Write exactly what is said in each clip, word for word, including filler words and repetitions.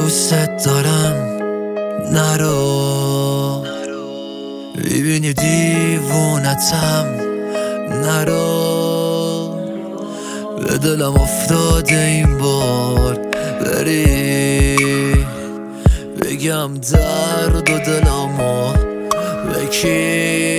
دوست دارم نرو، ببینی دیوونتم نرو، به دلم افتاده این بار بری بگم درد و دلمو بکی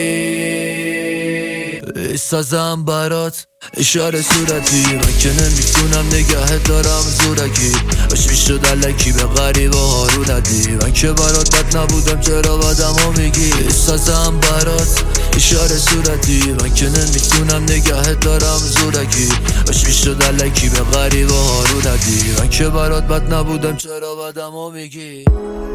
بسازم برات اشاره صورتی، من که نمیتونم نگهت دارم زورکی، باش میشد علکی به غریبه ها رو ندی، من که برات بد نبودم چرا بدمو میگی بسازم برات اشاره صورتی، من که نمیتونم نگهت دارم زورکی، باش میشد علکی به غریبه ها رو ندی، من که برات بد نبودم چرا بدمو میگی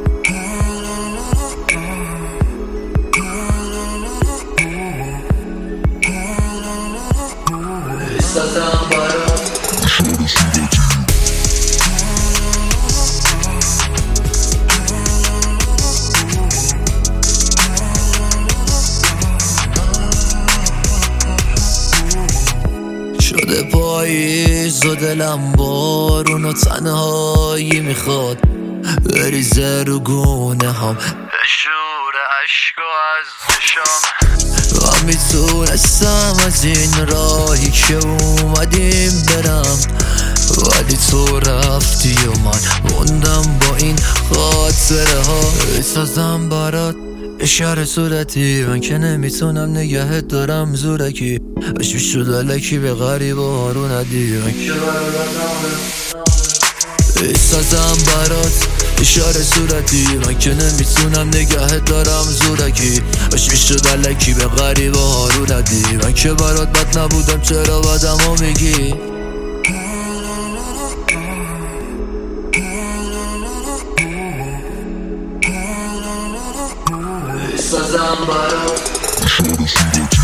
بسازم برات شده پاییز و دلم بارون و تنهایی میخواد بریزه رو گونه هم بشور عشق و از شام، من میتونستم از این راهی که اومدیم برم، ولی تو رفتی و من موندم با این خاطره ها بسازم برات اشاره صورتی، من که نمیتونم نگهت دارم زورکی، باش میشد علکی به غریبه ها رو ندی، من که بسازم برات اشاره صورتی، من که نمیتونم نگهت دارم زورکی، باش میشد علکی به غریبه ها رو ندی، من که برات بد نبودم چرا بدمو میگی بسازم برات